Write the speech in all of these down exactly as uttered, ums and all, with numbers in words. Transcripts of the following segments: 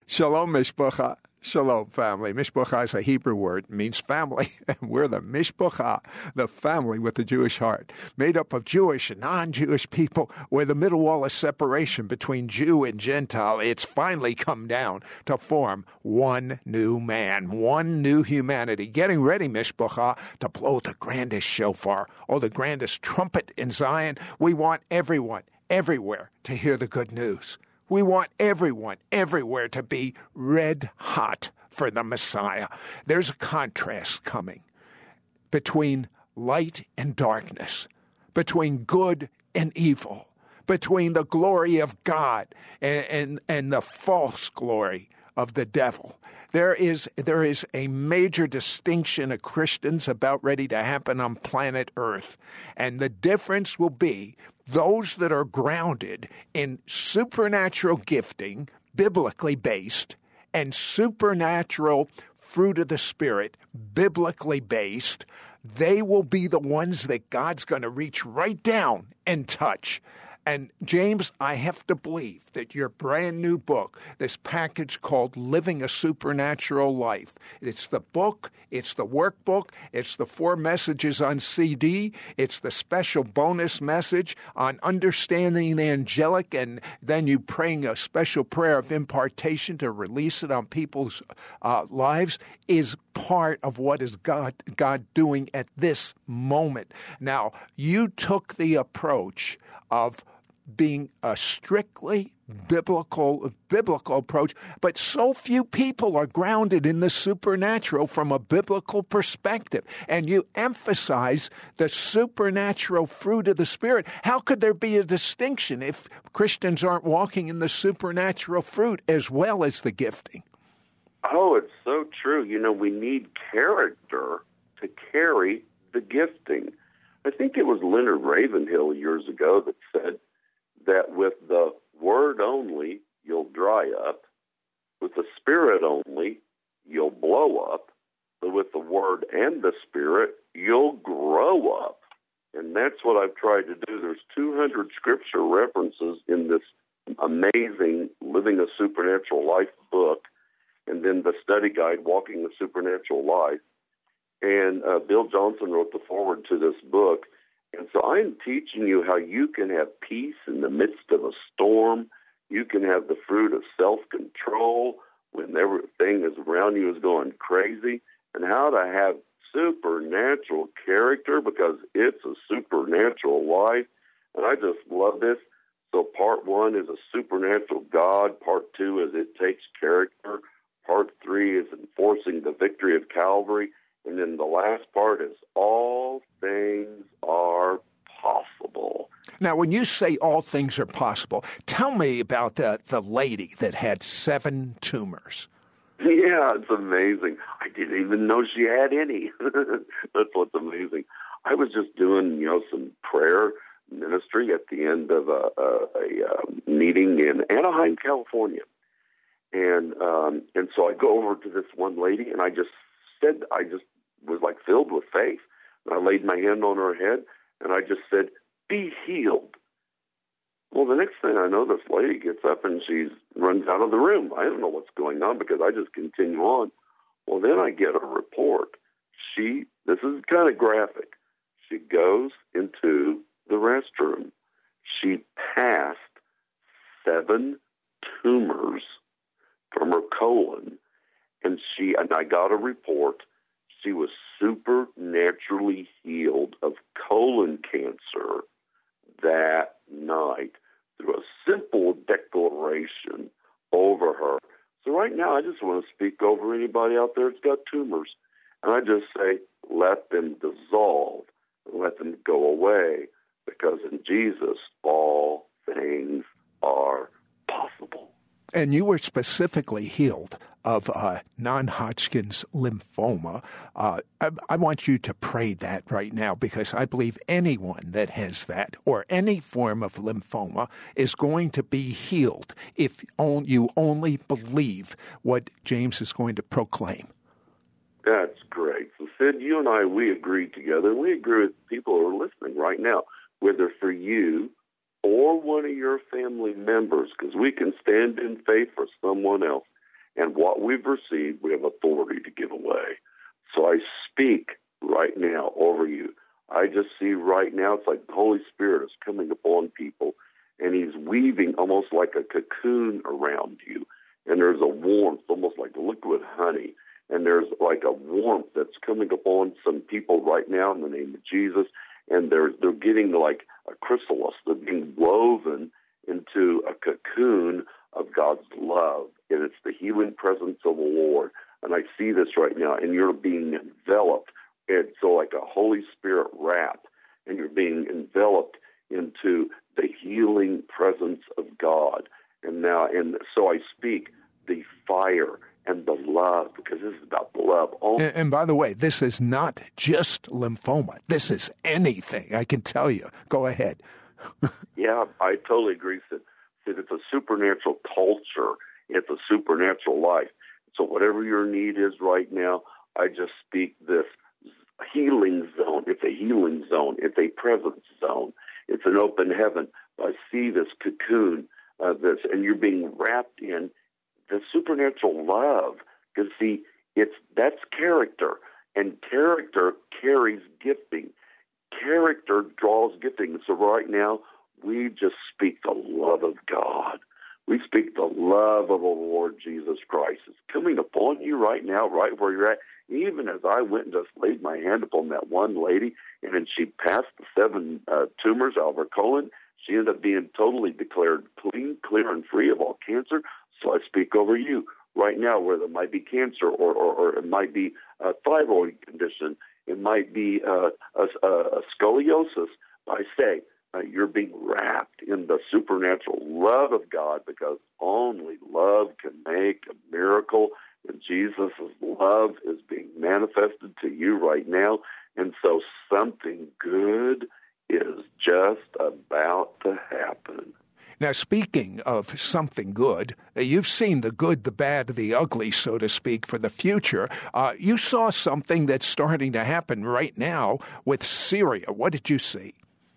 Shalom, Mishpacha. Shalom, family. Mishpacha is a Hebrew word. It means family. And we're the Mishpacha, the family with the Jewish heart, made up of Jewish and non-Jewish people, where the middle wall of separation between Jew and Gentile, it's finally come down to form one new man, one new humanity. Getting ready, Mishpacha, to blow the grandest shofar, or the grandest trumpet in Zion. We want everyone, everywhere, to hear the good news. We want everyone, everywhere, to be red hot for the Messiah. There's a contrast coming between light and darkness, between good and evil, between the glory of God and, and, and the false glory of the devil. There is there is a major distinction of Christians about ready to happen on planet Earth. And the difference will be those that are grounded in supernatural gifting, biblically based, and supernatural fruit of the Spirit, biblically based. They will be the ones that God's going to reach right down and touch. And James, I have to believe that your brand new book, this package called Living a Supernatural Life, it's the book, it's the workbook, it's the four messages on C D, it's the special bonus message on understanding the angelic, and then you praying a special prayer of impartation to release it on people's uh, lives, is part of what is God, God doing at this moment. Now, you took the approach of being a strictly biblical biblical approach, but so few people are grounded in the supernatural from a biblical perspective. And you emphasize the supernatural fruit of the Spirit. How could there be a distinction if Christians aren't walking in the supernatural fruit as well as the gifting? Oh, it's so true. You know, we need character to carry the gifting. I think it was Leonard Ravenhill years ago that said that with the word only, you'll dry up. With the Spirit only, you'll blow up. But with the Word and the Spirit, you'll grow up. And that's what I've tried to do. There's two hundred scripture references in this amazing Living a Supernatural Life book, and then the study guide, Walking the Supernatural Life. And uh, Bill Johnson wrote the foreword to this book. And so I'm teaching you how you can have peace in the midst of a storm. You can have the fruit of self-control when everything is around you is going crazy, and how to have supernatural character, because it's a supernatural life. And I just love this. So part one is a supernatural God. Part two is it takes character. Part three is enforcing the victory of Calvary. And then the last part is all things are possible. Now, when you say all things are possible, tell me about the, the lady that had seven tumors. Yeah, it's amazing. I didn't even know she had any. That's what's amazing. I was just doing, you know, some prayer ministry at the end of a, a, a, a meeting in Anaheim, California. And um, and so I go over to this one lady, and I just said, I just was like filled with faith. And I laid my hand on her head, and I just said, be healed. Well, the next thing I know, this lady gets up and she runs out of the room. I don't know what's going on because I just continue on. Well, then I get a report. She, this is kind of graphic. She goes into the restroom. She passed seven tumors from her colon, and she, and I got a report. She was supernaturally healed of colon cancer that night through a simple declaration over her. So right now, I just want to speak over anybody out there that's got tumors. And I just say, let them dissolve, let them go away, because in Jesus, all things are possible. And you were specifically healed of uh, non-Hodgkin's lymphoma. Uh, I, I want you to pray that right now, because I believe anyone that has that or any form of lymphoma is going to be healed if on, you only believe what James is going to proclaim. That's great. So, Sid, you and I, we agreed together. We agree with people who are listening right now, whether for you or one of your family members, because we can stand in faith for someone else. And what we've received, we have authority to give away. So I speak right now over you. I just see right now, it's like the Holy Spirit is coming upon people, and he's weaving almost like a cocoon around you. And there's a warmth, almost like liquid honey. And there's like a warmth that's coming upon some people right now in the name of Jesus. And they're, they're getting like a chrysalis. They're being woven into a cocoon of God's love. And it's the healing presence of the Lord. And I see this right now. And you're being enveloped. It's so like a Holy Spirit wrap. And you're being enveloped into the healing presence of God. And now, and so I speak the fire and the love, because this is about the love. And, and by the way, this is not just lymphoma. This is anything, I can tell you. Go ahead. Yeah, I totally agree, Sid. Sid, it's a supernatural culture. It's a supernatural life. So whatever your need is right now, I just speak this healing zone. It's a healing zone. It's a presence zone. It's an open heaven. I see this cocoon, uh, this, and you're being wrapped in the supernatural love. Because see, it's that's character, and character carries gifting. Character draws gifting. So right now, we just speak the love of God. We speak the love of the Lord Jesus Christ. It's coming upon you right now, right where you're at. Even as I went and just laid my hand upon that one lady, and then she passed the seven uh, tumors out of her colon, she ended up being totally declared clean, clear, and free of all cancer. So I speak over you right now, where there might be cancer, or, or, or it might be a thyroid condition, it might be uh, a, a scoliosis. I say uh, you're being wrapped in the supernatural love of God, because only love can make a miracle. And Jesus' love is being manifested to you right now. And so something good is just about to happen. Now, speaking of something good, you've seen the good, the bad, the ugly, so to speak, for the future. Uh, you saw something that's starting to happen right now with Syria. What did you see?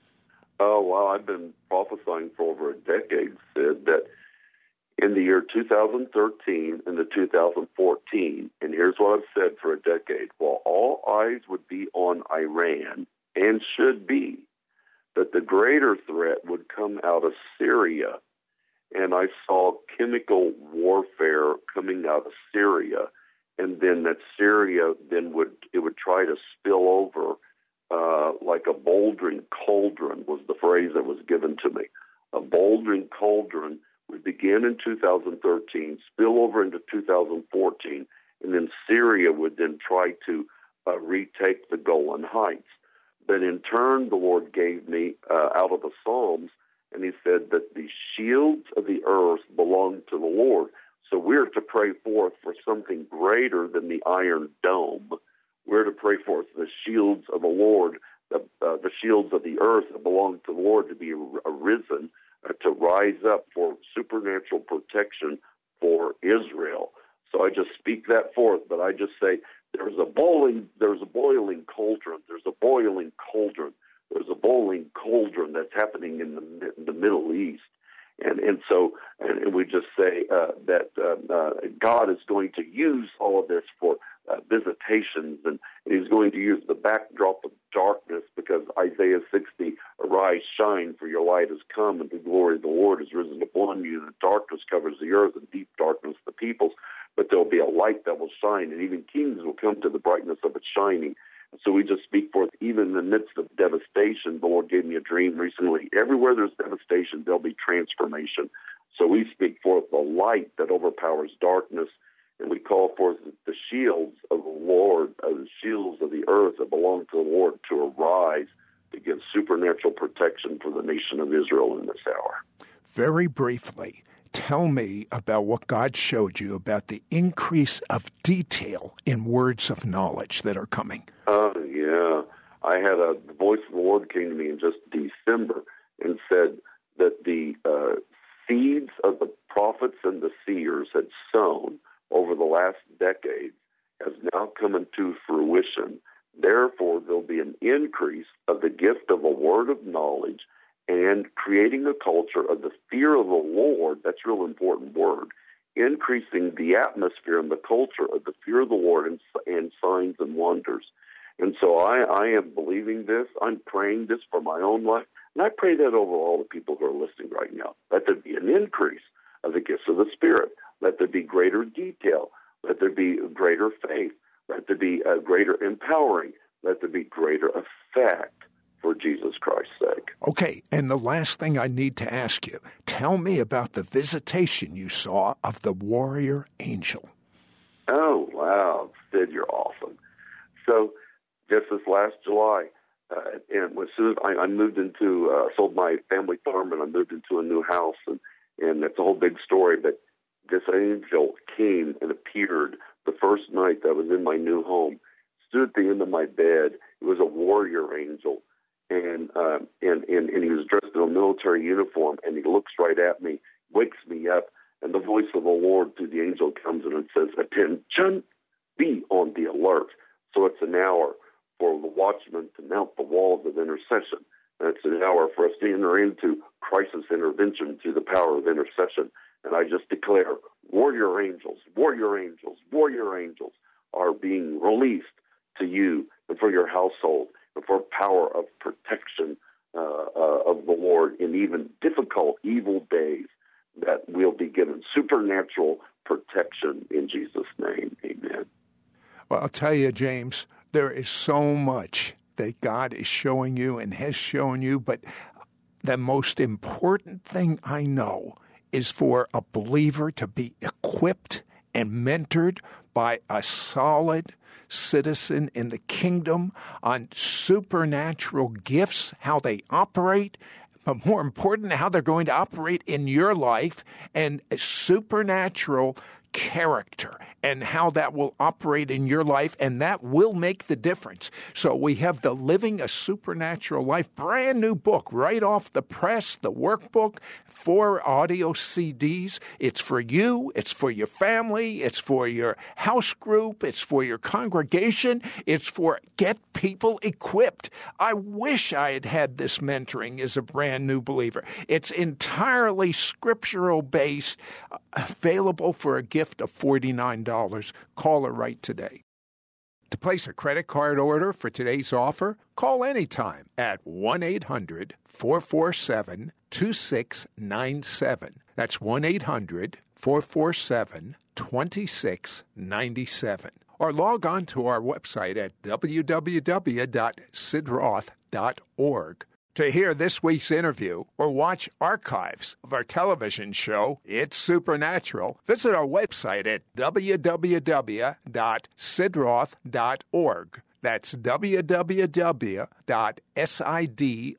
Oh, well, I've been prophesying for over a decade, Sid, that in the year two thousand thirteen and the two thousand fourteen, and here's what I've said for a decade, while all eyes would be on Iran, and should be, that the greater threat would come out of Syria. And I saw chemical warfare coming out of Syria, and then that Syria then would, it would try to spill over uh, like a bouldering cauldron was the phrase that was given to me. A bouldering cauldron would begin in two thousand thirteen, spill over into two thousand fourteen, and then Syria would then try to uh, retake the Golan Heights. But in turn, the Lord gave me uh, out of the Psalms, and he said that the shields of the earth belong to the Lord. So we're to pray forth for something greater than the Iron Dome. We're to pray forth the shields of the Lord, the, uh, the shields of the earth that belong to the Lord, to be arisen, uh, to rise up for supernatural protection for Israel. So I just speak that forth, but I just say, There's a boiling, there's a boiling cauldron. There's a boiling cauldron. There's a boiling cauldron that's happening in the, in the Middle East, and and so and, and we just say uh, that uh, uh, God is going to use all of this for uh, visitations, and, and He's going to use the backdrop of darkness, because Isaiah sixty, arise, shine, for your light has come, and the glory of the Lord is risen upon you. And darkness covers the earth, and deep darkness the peoples. But there'll be a light that will shine, and even kings will come to the brightness of its shining. And so we just speak forth, even in the midst of devastation. The Lord gave me a dream recently. Everywhere there's devastation, there'll be transformation. So we speak forth the light that overpowers darkness, and we call forth the shields of the Lord, uh, the shields of the earth that belong to the Lord, to arise to give supernatural protection for the nation of Israel in this hour. Very briefly, tell me about what God showed you about the increase of detail in words of knowledge that are coming. Oh, uh, yeah. I had a the voice of the Lord came to me in just December and said that the uh, seeds of the prophets and the seers had sown over the last decade has now come into fruition. Therefore, there'll be an increase of the gift of a word of knowledge, and creating a culture of the fear of the Lord. That's a real important word. increasing the atmosphere and the culture of the fear of the Lord and, and signs and wonders. And so I, I am believing this. I'm praying this for my own life. And I pray that over all the people who are listening right now. Let there be an increase of the gifts of the Spirit. Let there be greater detail. Let there be greater faith. Let there be a greater empowering. Let there be greater effect for Jesus Christ's sake. Okay, and the last thing I need to ask you, tell me about the visitation you saw of the warrior angel. Oh, wow. Sid, you're awesome. So just this last July, uh, and as soon as I, I moved into, uh, sold my family farm and I moved into a new house, and, and it's a whole big story, but this angel came and appeared the first night that I was in my new home, stood at the end of my bed. It was a warrior angel, and, uh, and, and, and he was dressed in a military uniform, and he looks right at me, wakes me up, and the voice of the Lord through the angel comes in and says, "Attention, be on the alert." So it's an hour for the watchman to mount the walls of intercession. And it's an hour for us to enter into crisis intervention through the power of intercession. And I just declare, warrior angels, warrior angels, warrior angels are being released to you and for your household and for power of protection uh, uh, of the Lord in even difficult, evil days, that we'll be given supernatural protection in Jesus' name. Amen. Well, I'll tell you, James, there is so much that God is showing you and has shown you, but the most important thing I know is for a believer to be equipped and mentored by a solid citizen in the kingdom on supernatural gifts, how they operate, but more important, how they're going to operate in your life, and supernatural character and how that will operate in your life, and that will make the difference. So we have the Living a Supernatural Life, brand new book, right off the press, the workbook, four audio C Ds. It's for you, it's for your family, it's for your house group, it's for your congregation, it's for get people equipped. I wish I had had this mentoring as a brand new believer. It's entirely scriptural based, available for a gift of forty-nine dollars. Call her right today. To place a credit card order for today's offer, call anytime at one eight hundred, four four seven, two six nine seven. That's one eight hundred, four four seven, two six nine seven. Or log on to our website at w w w dot sid roth dot org. To hear this week's interview or watch archives of our television show, It's Supernatural, visit our website at w w w dot sid roth dot org. That's w w w dot sid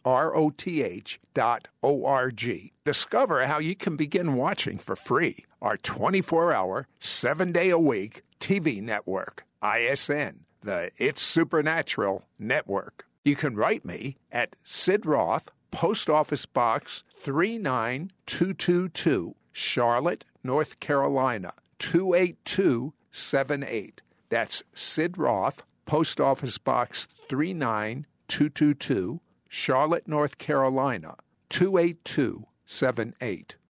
roth dot org. Discover how you can begin watching for free our twenty-four hour, seven day a week T V network, I S N, the It's Supernatural Network. You can write me at Sid Roth, Post Office Box three nine two two two, Charlotte, North Carolina, two eight two seven eight. That's Sid Roth, Post Office Box three nine two two two, Charlotte, North Carolina, two eight two seven eight.